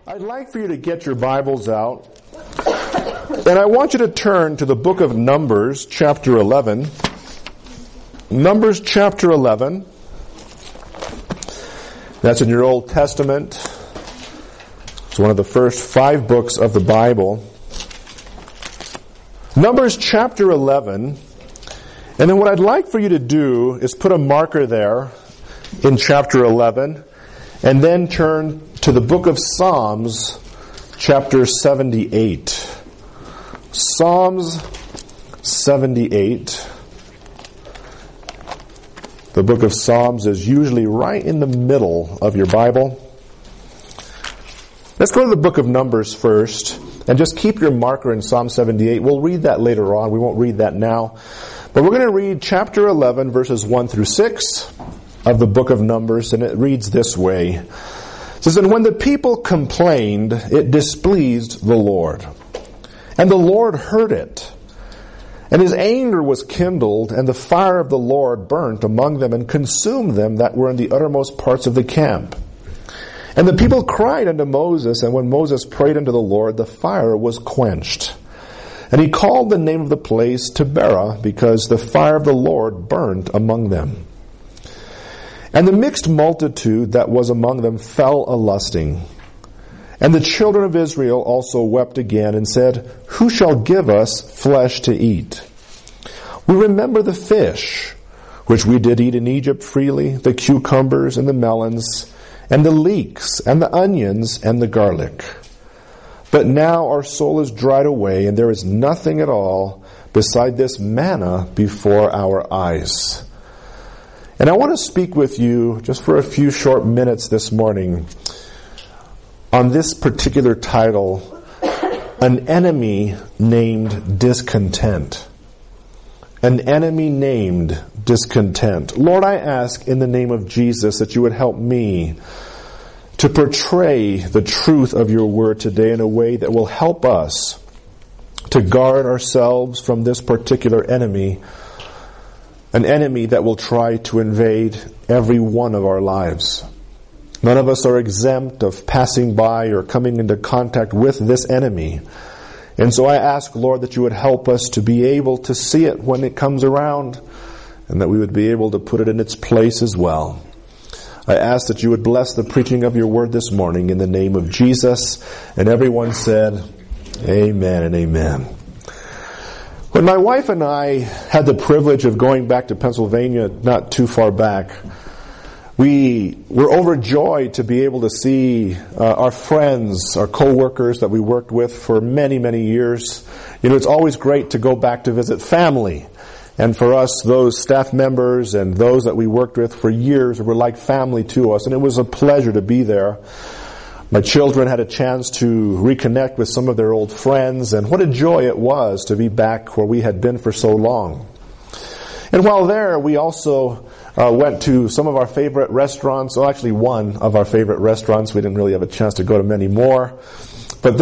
I'd like for you to get your Bibles out, and I want you to turn to the book of Numbers, chapter 11. Numbers, chapter 11. That's in your Old Testament. It's one of the first 5 books of the Bible. Numbers, chapter 11. And then what I'd like for you to do is put a marker there in chapter 11, and then turn to the book of Psalms, chapter 78. Psalms 78. The book of Psalms is usually right in the middle of your Bible. Let's go to the book of Numbers first, and just keep your marker in Psalm 78. We'll read that later on. We won't read that now. But we're going to read chapter 11, verses 1 through 6 of the book of Numbers, and it reads this way. It says, "And when the people complained, it displeased the Lord. And the Lord heard it. And his anger was kindled, and the fire of the Lord burnt among them, and consumed them that were in the uttermost parts of the camp. And the people cried unto Moses, and when Moses prayed unto the Lord, the fire was quenched. And he called the name of the place Taberah, because the fire of the Lord burnt among them. And the mixed multitude that was among them fell a-lusting. And the children of Israel also wept again, and said, Who shall give us flesh to eat? We remember the fish, which we did eat in Egypt freely, the cucumbers and the melons, and the leeks, and the onions, and the garlic. But now our soul is dried away, and there is nothing at all beside this manna before our eyes." And I want to speak with you just for a few short minutes this morning on this particular title, An Enemy Named Discontent. An enemy named discontent. Lord, I ask in the name of Jesus that you would help me to portray the truth of your word today in a way that will help us to guard ourselves from this particular enemy, an enemy that will try to invade every one of our lives. None of us are exempt of passing by or coming into contact with this enemy. And so I ask, Lord, that you would help us to be able to see it when it comes around, and that we would be able to put it in its place as well. I ask that you would bless the preaching of your word this morning in the name of Jesus. And everyone said, Amen and amen. When my wife and I had the privilege of going back to Pennsylvania not too far back, we were overjoyed to be able to see our friends, our co-workers that we worked with for many, many years. You know, it's always great to go back to visit family. And for us, those staff members and those that we worked with for years were like family to us. And it was a pleasure to be there. My children had a chance to reconnect with some of their old friends, and what a joy it was to be back where we had been for so long. And while there, we also went to some of our favorite restaurants, actually one of our favorite restaurants. We didn't really have a chance to go to many more. But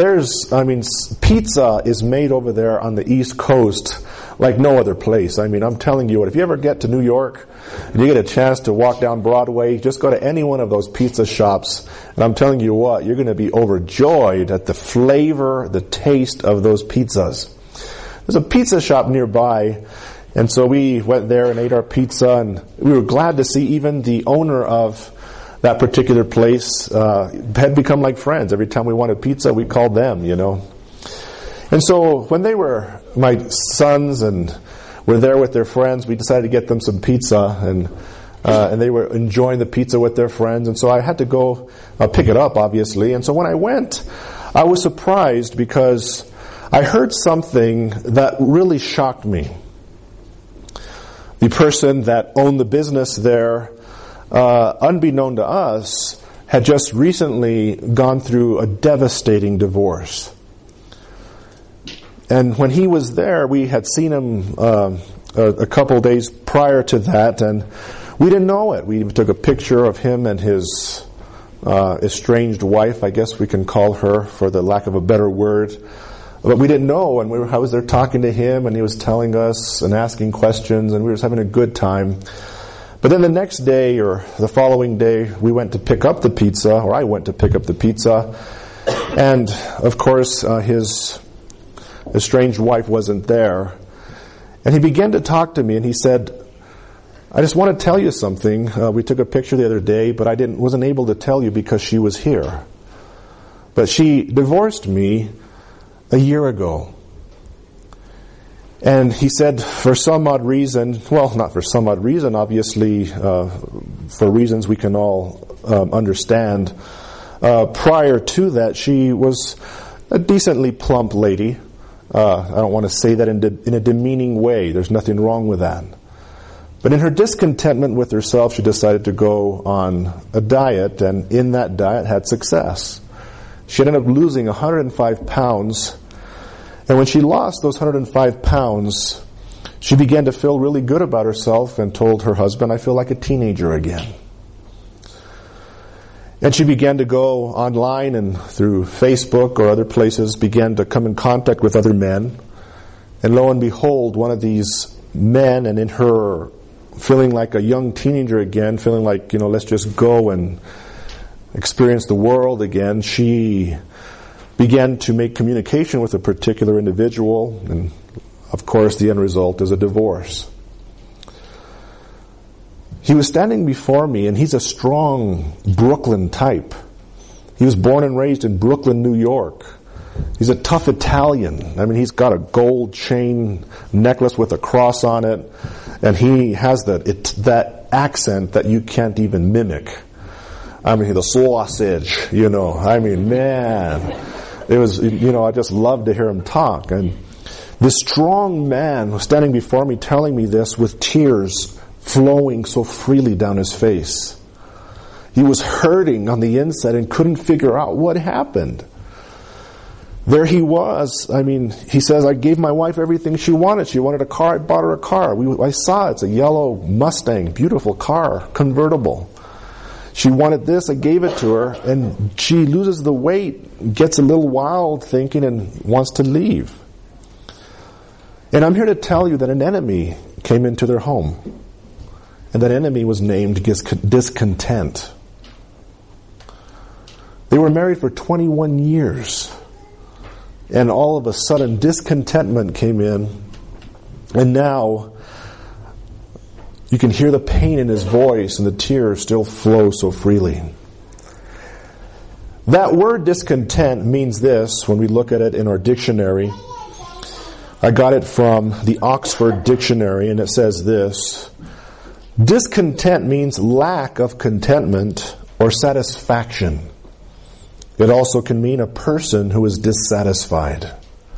pizza is made over there on the East Coast like no other place. I'm telling you what, if you ever get to New York and you get a chance to walk down Broadway, just go to any one of those pizza shops, and I'm telling you what, you're going to be overjoyed at the flavor, the taste of those pizzas. There's a pizza shop nearby, and so we went there and ate our pizza, and we were glad to see even the owner of that particular place had become like friends. Every time we wanted pizza, we called them, you know. And so when my sons and were there with their friends, we decided to get them some pizza, and they were enjoying the pizza with their friends. And so I had to go pick it up, obviously. And so when I went, I was surprised because I heard something that really shocked me. The person that owned the business there, unbeknown to us, had just recently gone through a devastating divorce. And when he was there, we had seen him a couple days prior to that, and we didn't know it. We took a picture of him and his estranged wife, I guess we can call her for the lack of a better word. But we didn't know, and I was there talking to him, and he was telling us and asking questions, and we were just having a good time. But then the next day or the following day, we went to pick up the pizza, or I went to pick up the pizza, And, of course, his estranged wife wasn't there. And he began to talk to me, and he said, I just want to tell you something. We took a picture the other day, but I wasn't able to tell you because she was here. But she divorced me a year ago. And he said, for some odd reason, well, not for some odd reason, obviously, for reasons we can all understand, prior to that, she was a decently plump lady. I don't want to say that in a demeaning way. There's nothing wrong with that. But in her discontentment with herself, she decided to go on a diet, and in that diet had success. She ended up losing 105 pounds. And when she lost those 105 pounds, she began to feel really good about herself and told her husband, I feel like a teenager again. And she began to go online and through Facebook or other places, began to come in contact with other men. And lo and behold, one of these men, and in her feeling like a young teenager again, feeling like, let's just go and experience the world again, she began to make communication with a particular individual, and of course the end result is a divorce. He was standing before me, and he's a strong Brooklyn type. He was born and raised in Brooklyn, New York. He's a tough Italian. I mean, he's got a gold chain necklace with a cross on it, and he has that accent that you can't even mimic. I mean, the sausage, I mean, man. It was, I just loved to hear him talk. And this strong man was standing before me telling me this with tears flowing so freely down his face. He was hurting on the inside and couldn't figure out what happened. There he was. I mean, he says, I gave my wife everything she wanted. She wanted a car. I bought her a car. I saw it. It's a yellow Mustang, beautiful car, convertible. She wanted this, I gave it to her, and she loses the weight, gets a little wild thinking, and wants to leave. And I'm here to tell you that an enemy came into their home. And that enemy was named discontent. They were married for 21 years. And all of a sudden, discontentment came in. And now, you can hear the pain in his voice, and the tears still flow so freely. That word discontent means this when we look at it in our dictionary. I got it from the Oxford Dictionary, and it says this. Discontent means lack of contentment or satisfaction. It also can mean a person who is dissatisfied.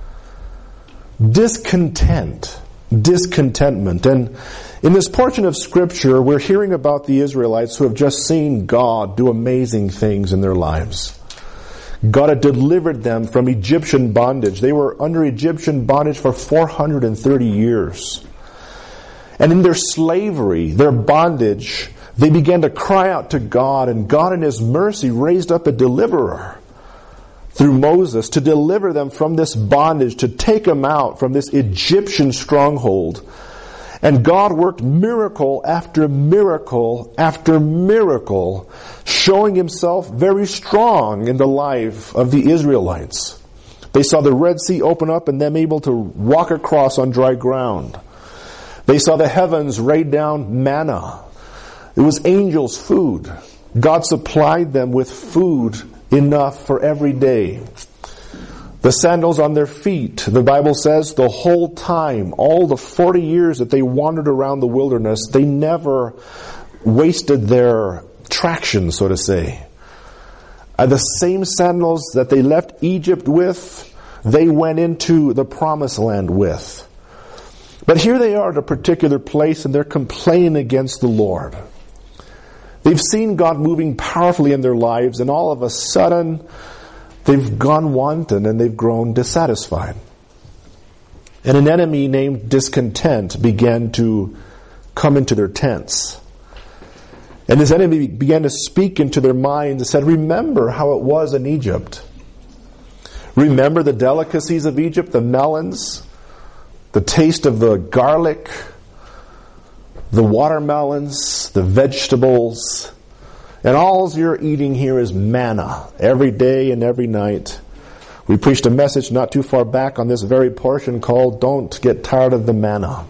Discontentment. And in this portion of Scripture, we're hearing about the Israelites who have just seen God do amazing things in their lives. God had delivered them from Egyptian bondage. They were under Egyptian bondage for 430 years. And in their slavery, their bondage, they began to cry out to God, and God in His mercy raised up a deliverer through Moses to deliver them from this bondage, to take them out from this Egyptian stronghold. And God worked miracle after miracle after miracle, showing Himself very strong in the life of the Israelites. They saw the Red Sea open up and them able to walk across on dry ground. They saw the heavens rain down manna. It was angels' food. God supplied them with food enough for every day. The sandals on their feet, the Bible says, the whole time, all the 40 years that they wandered around the wilderness, they never wasted their traction, so to say. The same sandals that they left Egypt with, they went into the promised land with. But here they are at a particular place, and they're complaining against the Lord. They've seen God moving powerfully in their lives, and all of a sudden, they've gone wanton and they've grown dissatisfied. And an enemy named discontent began to come into their tents. And this enemy began to speak into their minds and said, remember how it was in Egypt. Remember the delicacies of Egypt, the melons, the taste of the garlic, the watermelons, the vegetables. And all you're eating here is manna every day and every night. We preached a message not too far back on this very portion called Don't Get Tired of the Manna.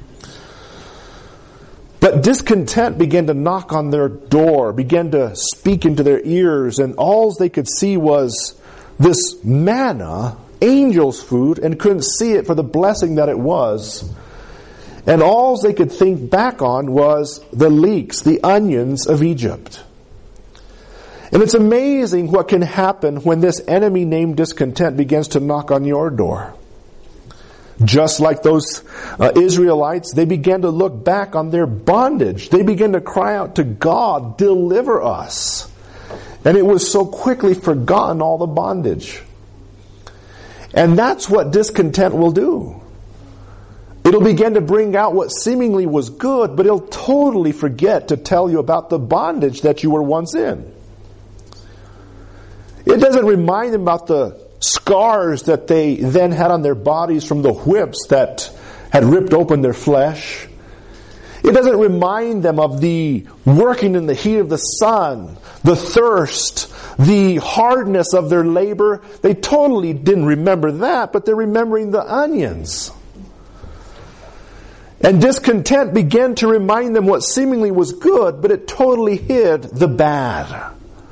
But discontent began to knock on their door, began to speak into their ears, and all they could see was this manna, angels' food, and couldn't see it for the blessing that it was. And all they could think back on was the leeks, the onions of Egypt. And it's amazing what can happen when this enemy named discontent begins to knock on your door. Just like those Israelites, they began to look back on their bondage. They began to cry out to God, deliver us. And it was so quickly forgotten, all the bondage. And that's what discontent will do. It'll begin to bring out what seemingly was good, but it'll totally forget to tell you about the bondage that you were once in. It doesn't remind them about the scars that they then had on their bodies from the whips that had ripped open their flesh. It doesn't remind them of the working in the heat of the sun, the thirst, the hardness of their labor. They totally didn't remember that, but they're remembering the onions. And discontent began to remind them what seemingly was good, but it totally hid the bad.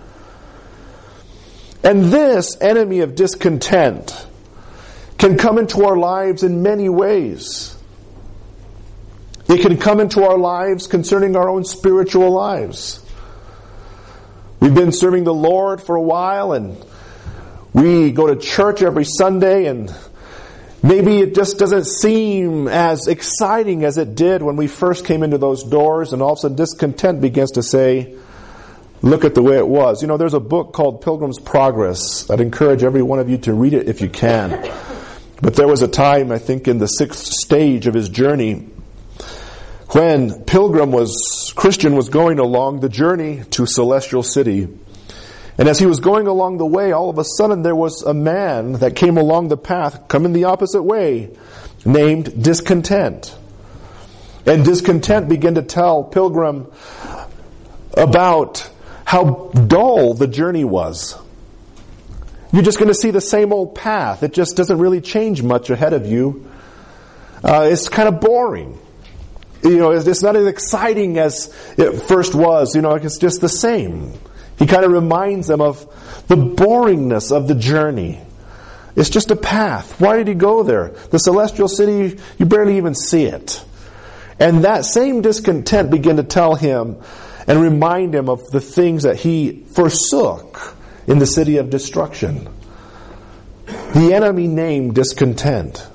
And this enemy of discontent can come into our lives in many ways. It can come into our lives concerning our own spiritual lives. We've been serving the Lord for a while, and we go to church every Sunday, and maybe it just doesn't seem as exciting as it did when we first came into those doors, and all of a sudden discontent begins to say, look at the way it was. You know, there's a book called Pilgrim's Progress. I'd encourage every one of you to read it if you can. But there was a time, I think in the 6th stage of his journey, when Christian was going along the journey to Celestial City. And as he was going along the way, all of a sudden there was a man that came along the path, coming the opposite way, named Discontent. And Discontent began to tell Pilgrim about how dull the journey was. You're just going to see the same old path. It just doesn't really change much ahead of you. It's kind of boring. You know, it's not as exciting as it first was. You know, it's just the same. He kind of reminds them of the boringness of the journey. It's just a path. Why did he go there? The Celestial City, you barely even see it. And that same discontent began to tell him and remind him of the things that he forsook in the city of destruction. The enemy named discontent.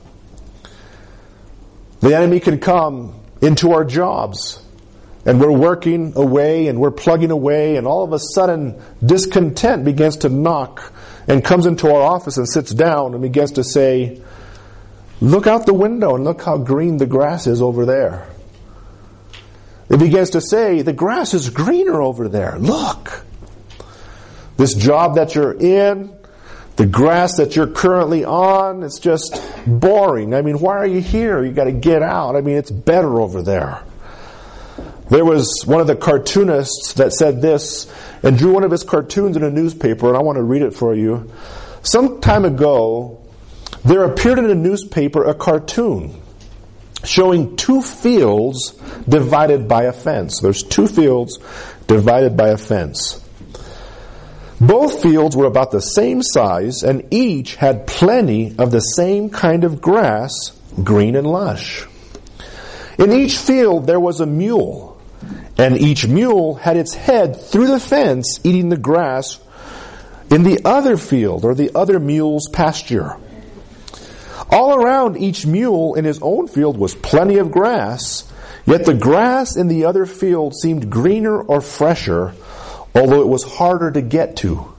The enemy can come into our jobs, and we're working away and we're plugging away, and all of a sudden discontent begins to knock and comes into our office and sits down and begins to say, look out the window and look how green the grass is over there. It begins to say, the grass is greener over there. Look. This job that you're in, the grass that you're currently on, it's just boring. I mean, why are you here? You got to get out. I mean, it's better over there. There was one of the cartoonists that said this and drew one of his cartoons in a newspaper, and I want to read it for you. Some time ago, there appeared in a newspaper a cartoon showing 2 fields divided by a fence. There's 2 fields divided by a fence. Both fields were about the same size, and each had plenty of the same kind of grass, green and lush. In each field there was a mule, and each mule had its head through the fence eating the grass in the other field, or the other mule's pasture. All around each mule in his own field was plenty of grass, yet the grass in the other field seemed greener or fresher, although it was harder to get to.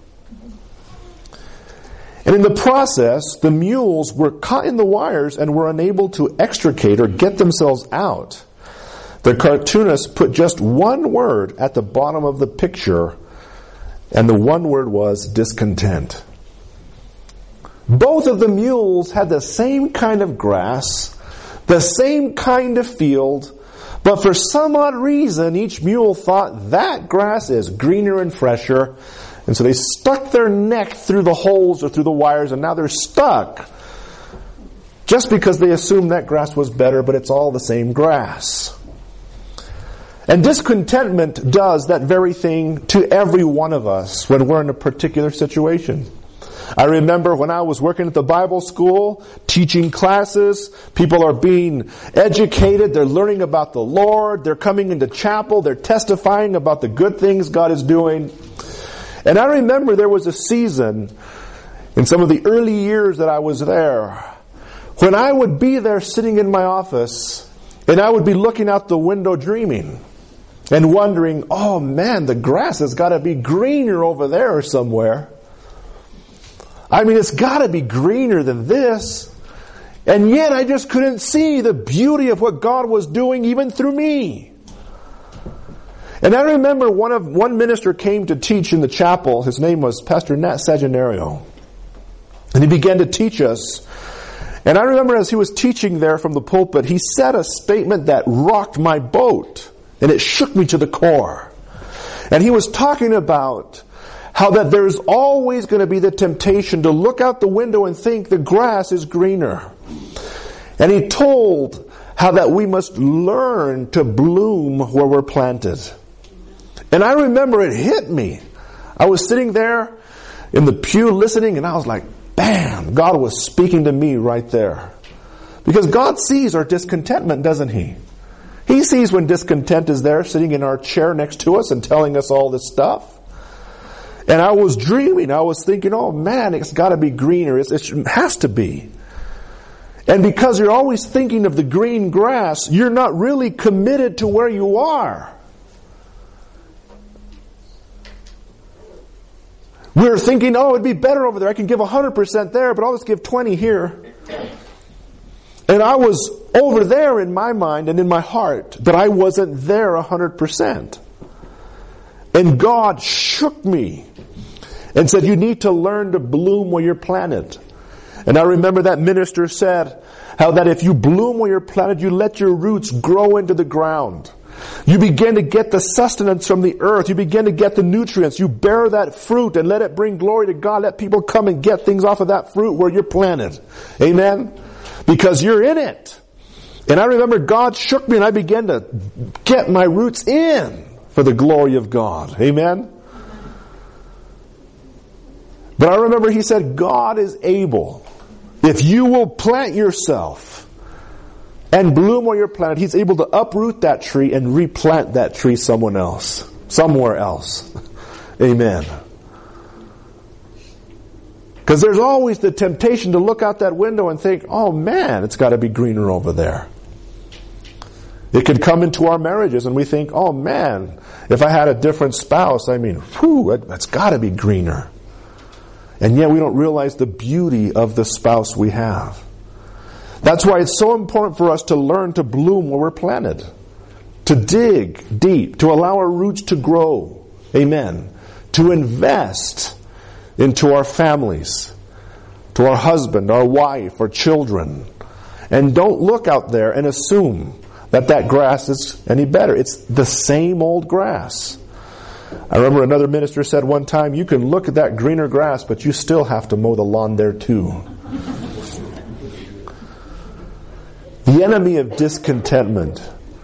And in the process, the mules were caught in the wires and were unable to extricate or get themselves out. The cartoonist put just one word at the bottom of the picture, and the one word was discontent. Both of the mules had the same kind of grass, the same kind of field, But for some odd reason, each mule thought that grass is greener and fresher. And so they stuck their neck through the holes or through the wires, and now they're stuck. Just because they assumed that grass was better, but it's all the same grass. And discontentment does that very thing to every one of us when we're in a particular situation. I remember when I was working at the Bible school, teaching classes, people are being educated, they're learning about the Lord, they're coming into chapel, they're testifying about the good things God is doing. And I remember there was a season in some of the early years that I was there when I would be there sitting in my office and I would be looking out the window dreaming and wondering, oh man, the grass has got to be greener over there somewhere. I mean, it's got to be greener than this. And yet I just couldn't see the beauty of what God was doing even through me. And I remember one minister came to teach in the chapel. His name was Pastor Nat Sagenario. And he began to teach us. And I remember as he was teaching there from the pulpit, he said a statement that rocked my boat. And it shook me to the core. And he was talking about how that there's always going to be the temptation to look out the window and think the grass is greener. And he told how that we must learn to bloom where we're planted. And I remember it hit me. I was sitting there in the pew listening, and I was like, bam, God was speaking to me right there. Because God sees our discontentment, doesn't He? He sees when discontent is there sitting in our chair next to us and telling us all this stuff. And I was dreaming. I was thinking, oh man, it's got to be greener. It has to be. And because you're always thinking of the green grass, you're not really committed to where you are. We're thinking, oh, it'd be better over there. I can give 100% there, but I'll just give 20 here. And I was over there in my mind and in my heart, but I wasn't there 100%. And God shook me and said, you need to learn to bloom where you're planted. And I remember that minister said how that if you bloom where you're planted, you let your roots grow into the ground. You begin to get the sustenance from the earth. You begin to get the nutrients. You bear that fruit and let it bring glory to God. Let people come and get things off of that fruit where you're planted. Amen? Because you're in it. And I remember God shook me and I began to get my roots in for the glory of God. Amen? But I remember He said, God is able. If you will plant yourself and bloom where you're planted, He's able to uproot that tree and replant that tree somewhere else. Amen. Because there's always the temptation to look out that window and think, oh man, it's got to be greener over there. It could come into our marriages and we think, oh man, if I had a different spouse, that's got to be greener. And yet we don't realize the beauty of the spouse we have. That's why it's so important for us to learn to bloom where we're planted. To dig deep. To allow our roots to grow. Amen. To invest into our families. To our husband, our wife, our children. And don't look out there and assume that grass is any better. It's the same old grass. I remember another minister said one time, you can look at that greener grass, but you still have to mow the lawn there too. The enemy of discontentment.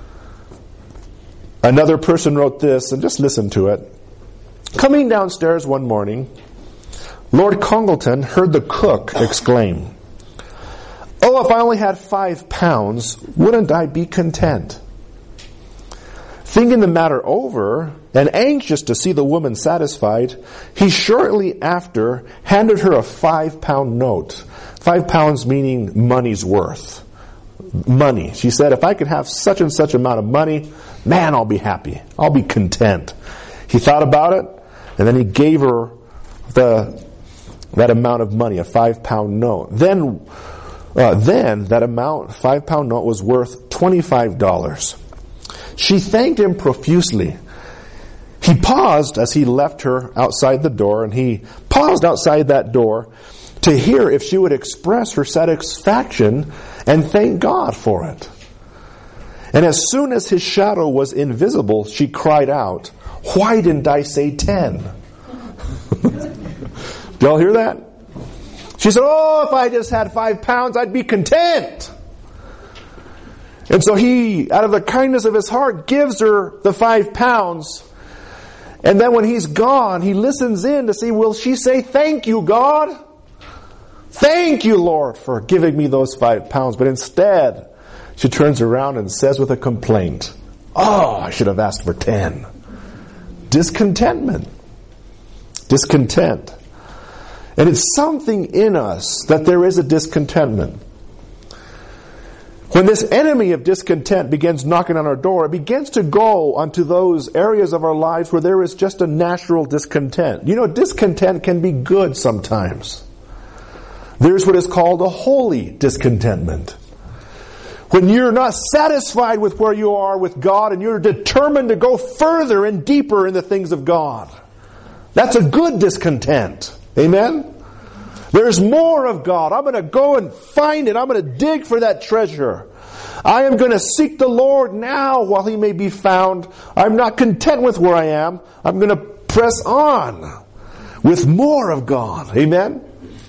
Another person wrote this, and just listen to it. Coming downstairs one morning, Lord Congleton heard the cook exclaim, "Oh, if I only had 5 pounds, wouldn't I be content?" Thinking the matter over, and anxious to see the woman satisfied, he shortly after handed her a 5-pound note. 5 pounds meaning money's worth. Money. She said, if I could have such and such amount of money, man, I'll be happy. I'll be content. He thought about it, and then he gave her that amount of money, a 5-pound note. Then that amount, 5-pound note, was worth $25. She thanked him profusely. He paused as he left her outside the door, and he paused outside that door to hear if she would express her satisfaction and thank God for it. And as soon as his shadow was invisible, she cried out, "Why didn't I say 10?" Do y'all hear that? She said, "Oh, if I just had 5 pounds, I'd be content." And so he, out of the kindness of his heart, gives her the 5 pounds. And then when he's gone, he listens in to see, will she say, "Thank you, God. Thank you, Lord, for giving me those 5 pounds." But instead, she turns around and says with a complaint, "Oh, I should have asked for 10. Discontentment. Discontent. And it's something in us that there is a discontentment. When this enemy of discontent begins knocking on our door, it begins to go onto those areas of our lives where there is just a natural discontent. You know, discontent can be good sometimes. There's what is called a holy discontentment. When you're not satisfied with where you are with God and you're determined to go further and deeper in the things of God. That's a good discontent. Amen? There's more of God. I'm going to go and find it. I'm going to dig for that treasure. I am going to seek the Lord now while He may be found. I'm not content with where I am. I'm going to press on with more of God. Amen?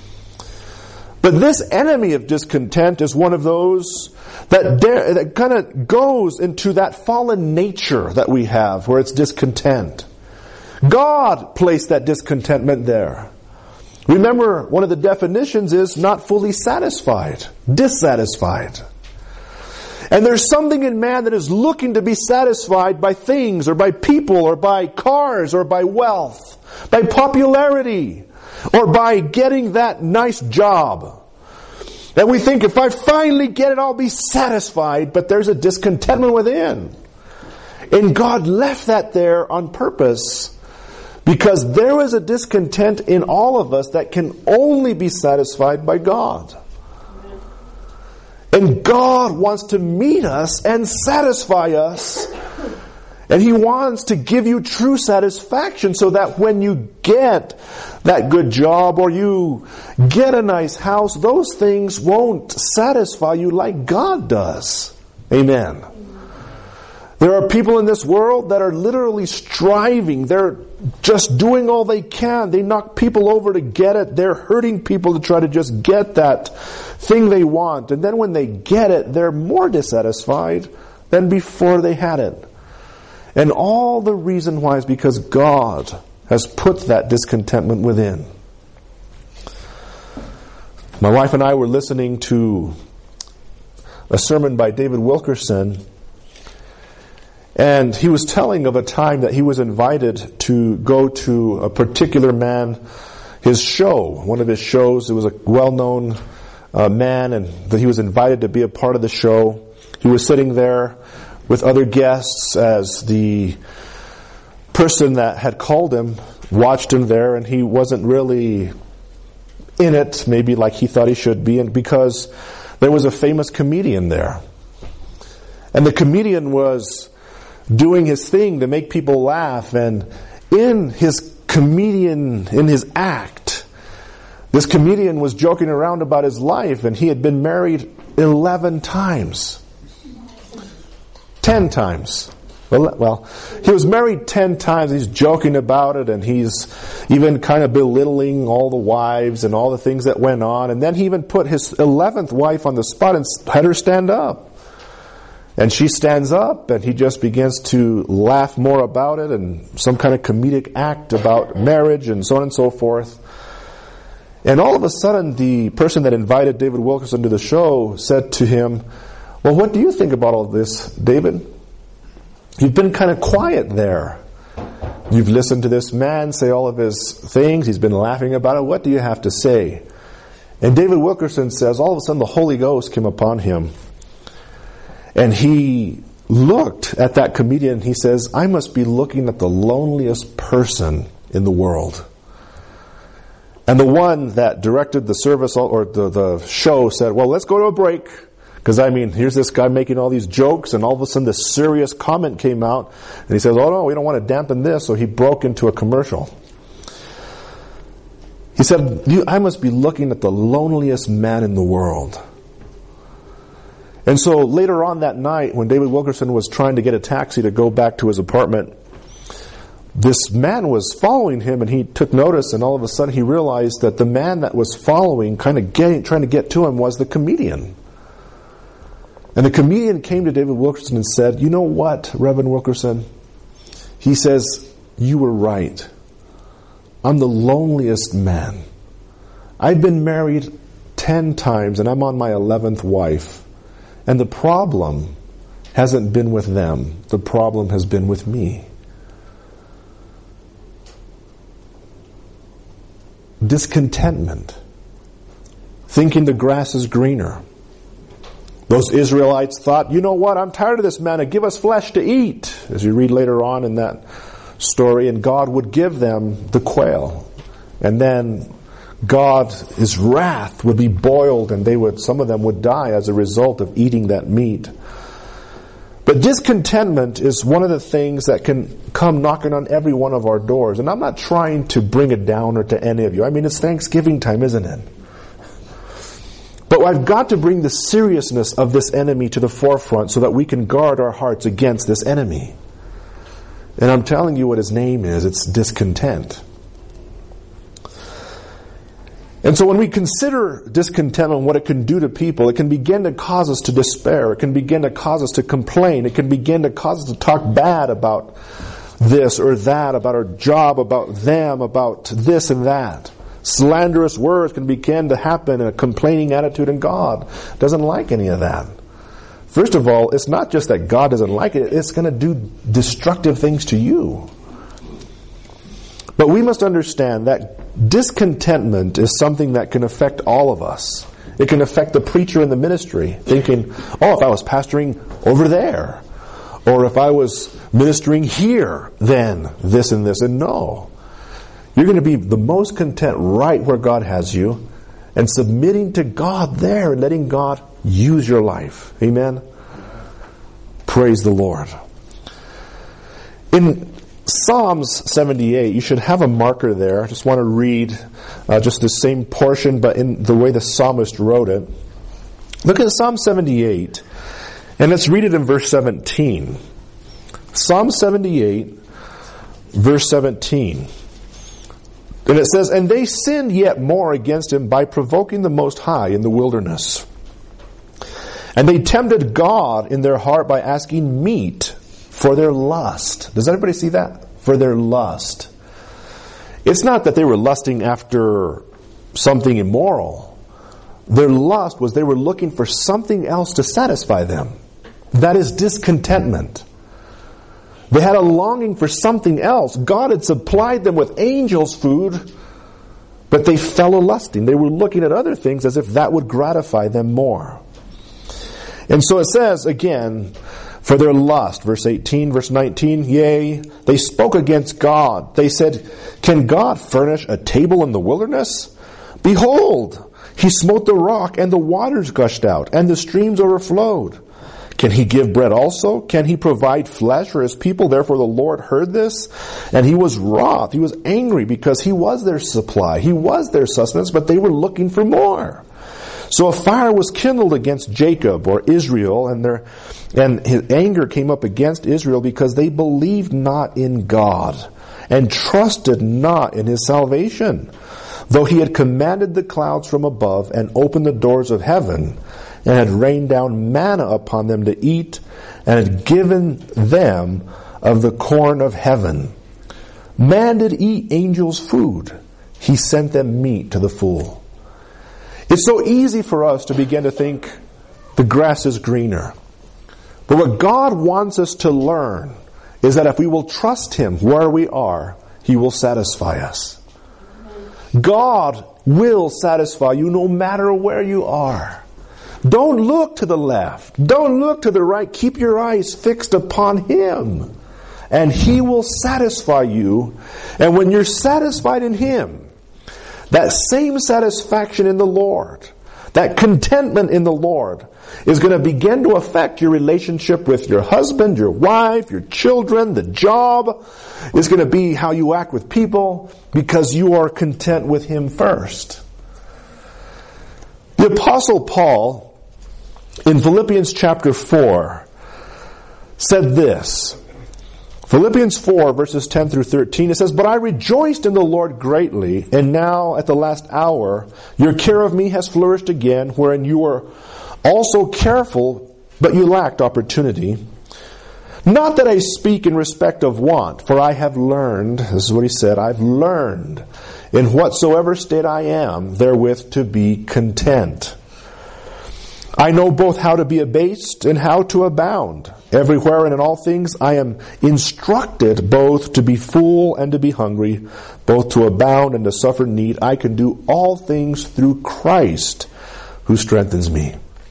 But this enemy of discontent is one of those that kind of goes into that fallen nature that we have, where it's discontent. God placed that discontentment there. Remember, one of the definitions is not fully satisfied, dissatisfied. And there's something in man that is looking to be satisfied by things, or by people, or by cars, or by wealth, by popularity, or by getting that nice job. And we think, if I finally get it, I'll be satisfied, but there's a discontentment within. And God left that there on purpose, because there is a discontent in all of us that can only be satisfied by God. And God wants to meet us and satisfy us. And He wants to give you true satisfaction, so that when you get that good job or you get a nice house, those things won't satisfy you like God does. Amen. There are people in this world that are literally striving. They're just doing all they can. They knock people over to get it. They're hurting people to try to just get that thing they want. And then when they get it, they're more dissatisfied than before they had it. And all the reason why is because God has put that discontentment within. My wife and I were listening to a sermon by David Wilkerson, and he was telling of a time that he was invited to go to a particular man, his show, one of his shows. It was a well-known man, and that he was invited to be a part of the show. He was sitting there with other guests as the person that had called him watched him there, and he wasn't really in it, maybe like he thought he should be, and because there was a famous comedian there. And the comedian was doing his thing to make people laugh, and in his act, this comedian was joking around about his life, and he had been married 11 times. 10 times. Well, he was married 10 times. He's joking about it, and he's even kind of belittling all the wives and all the things that went on. And then he even put his 11th wife on the spot and had her stand up. And she stands up, and he just begins to laugh more about it, and some kind of comedic act about marriage and so on and so forth. And all of a sudden, the person that invited David Wilkerson to the show said to him, "Well, what do you think about all this, David? You've been kind of quiet there. You've listened to this man say all of his things. He's been laughing about it. What do you have to say?" And David Wilkerson says, all of a sudden the Holy Ghost came upon him. And he looked at that comedian and he says, "I must be looking at the loneliest person in the world." And the one that directed the service or the show said, "Well, let's go to a break. Because, here's this guy making all these jokes," and all of a sudden this serious comment came out. And he says, "Oh no, we don't want to dampen this." So he broke into a commercial. He said, "I must be looking at the loneliest man in the world." And so later on that night, when David Wilkerson was trying to get a taxi to go back to his apartment, this man was following him, and he took notice, and all of a sudden he realized that the man that was following, trying to get to him, was the comedian. And the comedian came to David Wilkerson and said, "You know what, Reverend Wilkerson?" He says, "You were right. I'm the loneliest man. I've been married 10 times, and I'm on my 11th wife. And the problem hasn't been with them. The problem has been with me." Discontentment. Thinking the grass is greener. Those Israelites thought, "You know what? I'm tired of this manna. Give us flesh to eat." As you read later on in that story, and God would give them the quail. And then His wrath would be boiled, and some of them would die as a result of eating that meat. But discontentment is one of the things that can come knocking on every one of our doors. And I'm not trying to bring a downer to any of you. I mean, it's Thanksgiving time, isn't it? But I've got to bring the seriousness of this enemy to the forefront so that we can guard our hearts against this enemy. And I'm telling you what his name is. It's discontent. And so when we consider discontentment and what it can do to people, it can begin to cause us to despair. It can begin to cause us to complain. It can begin to cause us to talk bad about this or that, about our job, about them, about this and that. Slanderous words can begin to happen in a complaining attitude, and God doesn't like any of that. First of all, it's not just that God doesn't like it, it's going to do destructive things to you. But we must understand that discontentment is something that can affect all of us. It can affect the preacher in the ministry, thinking, "Oh, if I was pastoring over there, or if I was ministering here, then this and this." And no. You're going to be the most content right where God has you, and submitting to God there and letting God use your life. Amen? Praise the Lord. In Psalms 78, you should have a marker there. I just want to read just the same portion, but in the way the psalmist wrote it. Look at Psalm 78, and let's read it in verse 17. Psalm 78, verse 17. And it says, "And they sinned yet more against him by provoking the Most High in the wilderness. And they tempted God in their heart by asking meat for their lust." Does anybody see that? For their lust. It's not that they were lusting after something immoral. Their lust was they were looking for something else to satisfy them. That is discontentment. They had a longing for something else. God had supplied them with angels' food, but they fell a-lusting. They were looking at other things as if that would gratify them more. And so it says again, for their lust, verse 18, verse 19, "Yea, they spoke against God. They said, Can God furnish a table in the wilderness? Behold, he smote the rock, and the waters gushed out, and the streams overflowed. Can he give bread also? Can he provide flesh for his people?" Therefore the Lord heard this, and he was wroth. He was angry because he was their supply. He was their sustenance, but they were looking for more. So a fire was kindled against Jacob, or Israel, and his anger came up against Israel because they believed not in God and trusted not in his salvation. Though he had commanded the clouds from above and opened the doors of heaven, and had rained down manna upon them to eat, and had given them of the corn of heaven. Man did eat angels' food. He sent them meat to the full. It's so easy for us to begin to think the grass is greener. But what God wants us to learn is that if we will trust him where we are, he will satisfy us. God will satisfy you no matter where you are. Don't look to the left. Don't look to the right. Keep your eyes fixed upon him, and he will satisfy you. And when you're satisfied in him, that same satisfaction in the Lord, that contentment in the Lord, is going to begin to affect your relationship with your husband, your wife, your children, the job. It's going to be how you act with people, because you are content with him first. The Apostle Paul, in Philippians chapter 4 said this. Philippians 4 verses 10 through 13, it says, "But I rejoiced in the Lord greatly, and now at the last hour your care of me has flourished again, wherein you were also careful, but you lacked opportunity. Not that I speak in respect of want, for I have learned," this is what he said, "I've learned in whatsoever state I am, therewith to be content. I know both how to be abased and how to abound. Everywhere and in all things I am instructed both to be full and to be hungry, both to abound and to suffer need. I can do all things through Christ who strengthens me."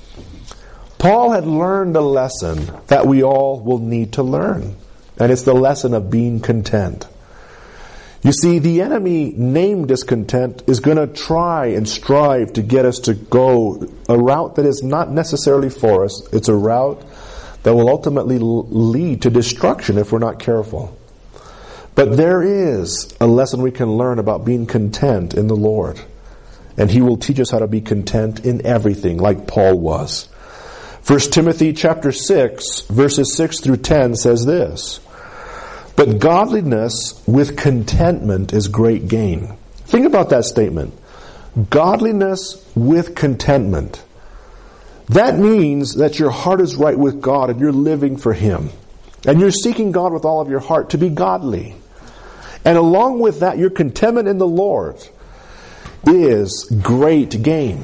Paul had learned a lesson that we all will need to learn, and it's the lesson of being content. You see, the enemy named discontent is going to try and strive to get us to go a route that is not necessarily for us. It's a route that will ultimately lead to destruction if we're not careful. But there is a lesson we can learn about being content in the Lord. And He will teach us how to be content in everything, like Paul was. 1 Timothy chapter 6, verses 6 through 10 says this, "But godliness with contentment is great gain." Think about that statement. Godliness with contentment. That means that your heart is right with God and you're living for Him. And you're seeking God with all of your heart to be godly. And along with that, your contentment in the Lord is great gain.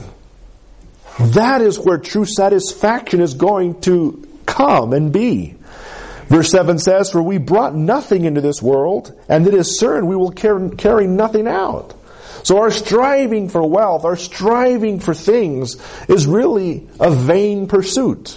That is where true satisfaction is going to come and be. Verse 7 says, "For we brought nothing into this world, and it is certain we will carry nothing out." So our striving for wealth, our striving for things, is really a vain pursuit.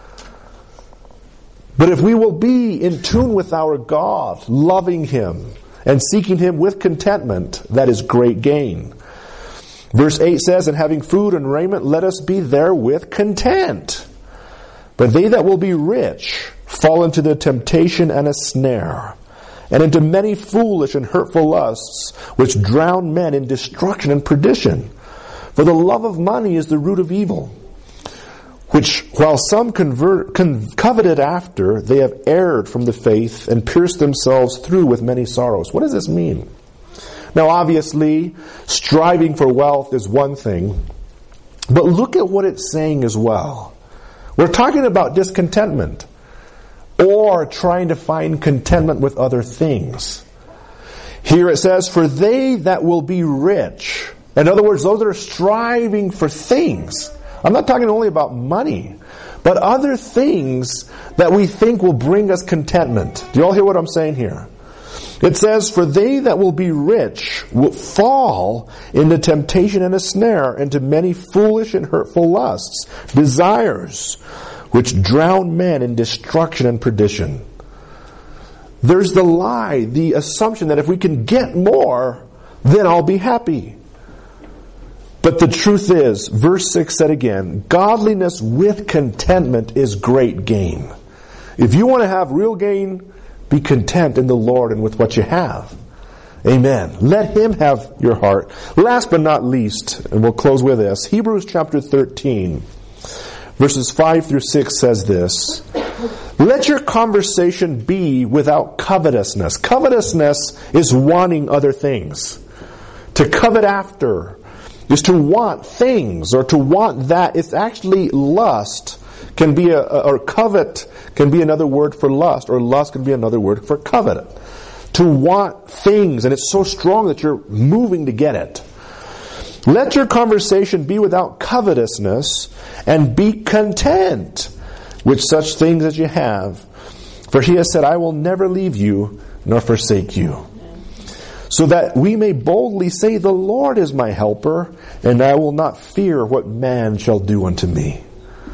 But if we will be in tune with our God, loving Him, and seeking Him with contentment, that is great gain. Verse 8 says, "And having food and raiment, let us be therewith content. But they that will be rich fall into the temptation and a snare, and into many foolish and hurtful lusts, which drown men in destruction and perdition. For the love of money is the root of evil, which while some coveted after, they have erred from the faith and pierced themselves through with many sorrows." What does this mean? Now obviously, striving for wealth is one thing, but look at what it's saying as well. We're talking about discontentment, or trying to find contentment with other things. Here it says, "For they that will be rich." In other words, those that are striving for things. I'm not talking only about money, but other things that we think will bring us contentment. Do you all hear what I'm saying here? It says, "For they that will be rich will fall into temptation and a snare, into many foolish and hurtful lusts, desires, which drown men in destruction and perdition." There's the lie, the assumption that if we can get more, then I'll be happy. But the truth is, verse 6 said again, godliness with contentment is great gain. If you want to have real gain, be content in the Lord and with what you have. Amen. Let Him have your heart. Last but not least, and we'll close with this, Hebrews chapter 13, verses 5 through 6 says this, "Let your conversation be without covetousness." Covetousness is wanting other things. To covet after is to want things, or to want that. It's actually lust. Can be or covet can be another word for lust, or lust can be another word for covet. To want things, and it's so strong that you're moving to get it. "Let your conversation be without covetousness, and be content with such things as you have. For He has said, I will never leave you nor forsake you. So that we may boldly say, the Lord is my helper, and I will not fear what man shall do unto me."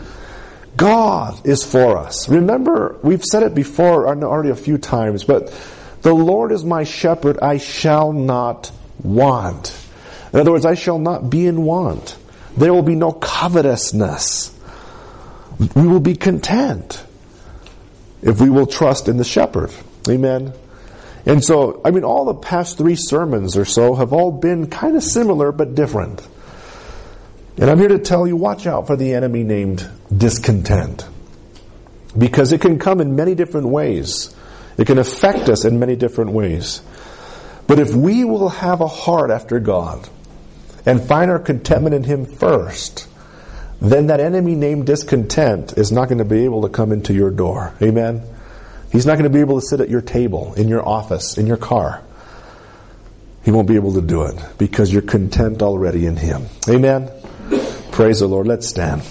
God is for us. Remember, we've said it before already a few times, but the Lord is my shepherd, I shall not want. In other words, I shall not be in want. There will be no covetousness. We will be content if we will trust in the shepherd. Amen. And so, all the past 3 sermons or so have all been kind of similar but different. And I'm here to tell you, watch out for the enemy named discontent. Because it can come in many different ways. It can affect us in many different ways. But if we will have a heart after God and find our contentment in Him first, then that enemy named discontent is not going to be able to come into your door. Amen? He's not going to be able to sit at your table, in your office, in your car. He won't be able to do it because you're content already in Him. Amen? Praise the Lord. Let's stand.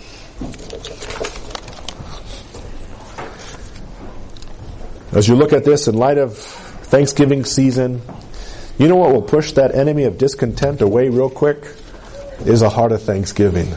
As you look at this in light of Thanksgiving season, you know what will push that enemy of discontent away real quick? Is a heart of thanksgiving.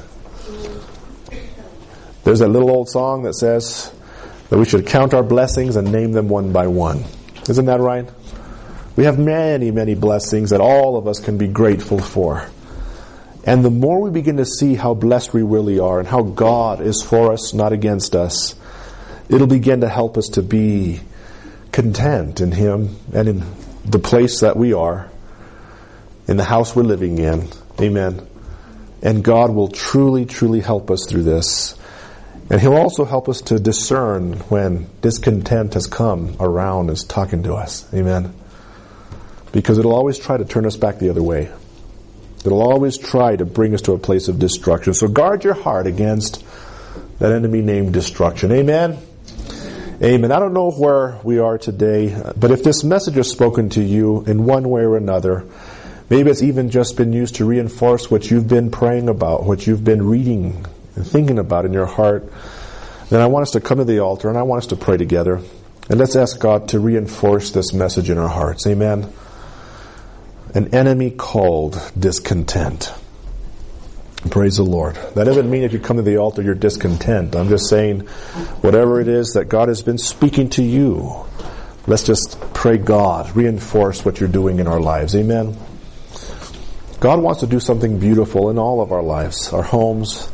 There's that little old song that says that we should count our blessings and name them one by one. Isn't that right? We have many, many blessings that all of us can be grateful for. And the more we begin to see how blessed we really are and how God is for us, not against us, it'll begin to help us to be content in Him and in the place that we are, in the house we're living in. Amen. And God will truly, truly help us through this. And He'll also help us to discern when discontent has come around and is talking to us. Amen. Because it'll always try to turn us back the other way. It'll always try to bring us to a place of destruction. So guard your heart against that enemy named destruction. Amen? Amen. I don't know where we are today, but if this message is spoken to you in one way or another, maybe it's even just been used to reinforce what you've been praying about, what you've been reading and thinking about in your heart, then I want us to come to the altar and I want us to pray together. And let's ask God to reinforce this message in our hearts. Amen? An enemy called discontent. Praise the Lord. That doesn't mean if you come to the altar you're discontent. I'm just saying whatever it is that God has been speaking to you, let's just pray God reinforce what you're doing in our lives. Amen. God wants to do something beautiful in all of our lives, our homes,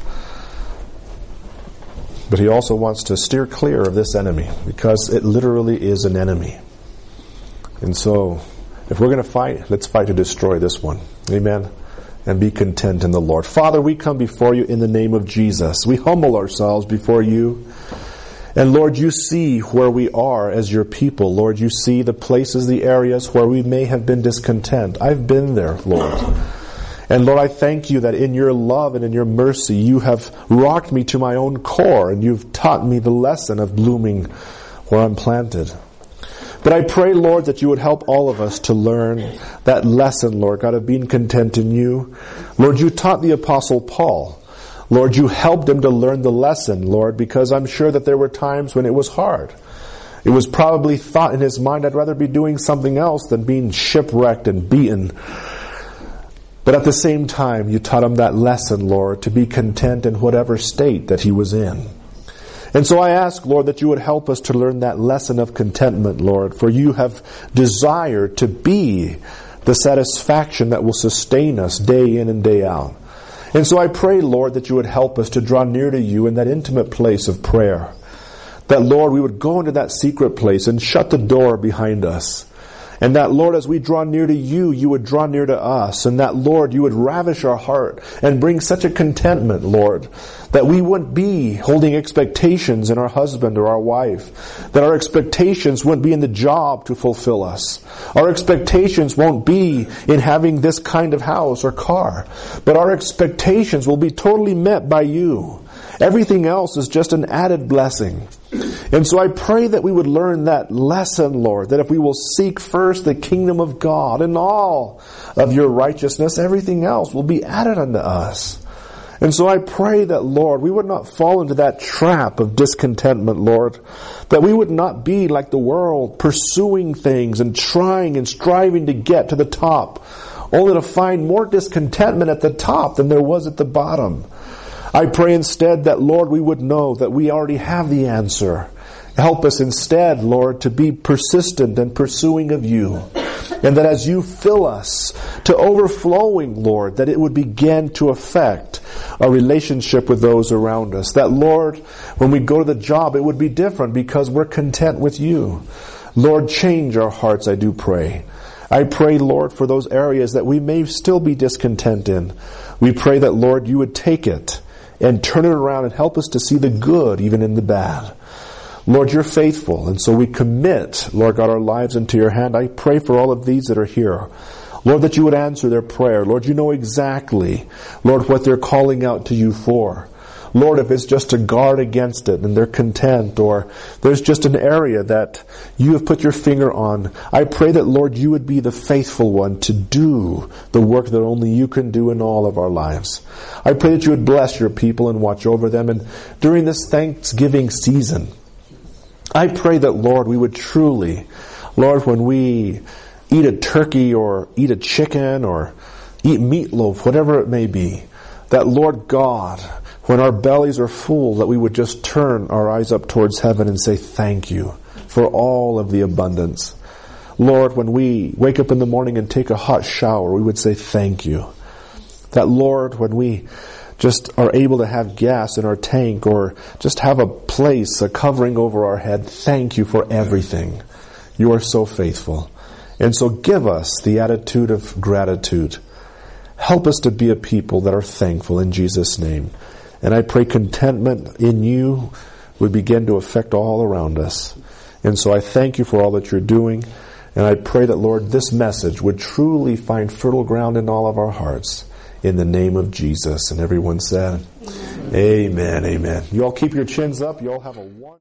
but He also wants to steer clear of this enemy because it literally is an enemy. And so if we're going to fight, let's fight to destroy this one. Amen. And be content in the Lord. Father, we come before you in the name of Jesus. We humble ourselves before you. And Lord, you see where we are as your people. Lord, you see the places, the areas where we may have been discontent. I've been there, Lord. And Lord, I thank you that in your love and in your mercy, you have rocked me to my own core and you've taught me the lesson of blooming where I'm planted. But I pray, Lord, that you would help all of us to learn that lesson, Lord God, of being content in you. Lord, you taught the Apostle Paul. Lord, you helped him to learn the lesson, Lord, because I'm sure that there were times when it was hard. It was probably thought in his mind, I'd rather be doing something else than being shipwrecked and beaten. But at the same time, you taught him that lesson, Lord, to be content in whatever state that he was in. And so I ask, Lord, that you would help us to learn that lesson of contentment, Lord, for you have desired to be the satisfaction that will sustain us day in and day out. And so I pray, Lord, that you would help us to draw near to you in that intimate place of prayer. That, Lord, we would go into that secret place and shut the door behind us. And that, Lord, as we draw near to you, you would draw near to us. And that, Lord, you would ravish our heart and bring such a contentment, Lord, that we wouldn't be holding expectations in our husband or our wife. That our expectations wouldn't be in the job to fulfill us. Our expectations won't be in having this kind of house or car. But our expectations will be totally met by you. Everything else is just an added blessing. And so I pray that we would learn that lesson, Lord, that if we will seek first the kingdom of God and all of your righteousness, everything else will be added unto us. And so I pray that, Lord, we would not fall into that trap of discontentment, Lord, that we would not be like the world, pursuing things and trying and striving to get to the top, only to find more discontentment at the top than there was at the bottom. I pray instead that, Lord, we would know that we already have the answer. Help us instead, Lord, to be persistent and pursuing of you. And that as you fill us to overflowing, Lord, that it would begin to affect our relationship with those around us. That, Lord, when we go to the job, it would be different because we're content with you. Lord, change our hearts, I do pray. I pray, Lord, for those areas that we may still be discontent in. We pray that, Lord, you would take it and turn it around and help us to see the good even in the bad. Lord, you're faithful, and so we commit, Lord God, our lives into your hand. I pray for all of these that are here. Lord, that you would answer their prayer. Lord, you know exactly, Lord, what they're calling out to you for. Lord, if it's just to guard against it and they're content, or there's just an area that you have put your finger on, I pray that, Lord, you would be the faithful one to do the work that only you can do in all of our lives. I pray that you would bless your people and watch over them. And during this Thanksgiving season, I pray that, Lord, we would truly, Lord, when we eat a turkey or eat a chicken or eat meatloaf, whatever it may be, that, Lord God, when our bellies are full, that we would just turn our eyes up towards heaven and say thank you for all of the abundance. Lord, when we wake up in the morning and take a hot shower, we would say thank you. That, Lord, when we just are able to have gas in our tank or just have a place, a covering over our head, thank you for everything. You are so faithful. And so give us the attitude of gratitude. Help us to be a people that are thankful in Jesus' name. And I pray contentment in you would begin to affect all around us. And so I thank you for all that you're doing. And I pray that, Lord, this message would truly find fertile ground in all of our hearts. In the name of Jesus. And everyone said, Amen. Amen. You all keep your chins up. You all have a wonderful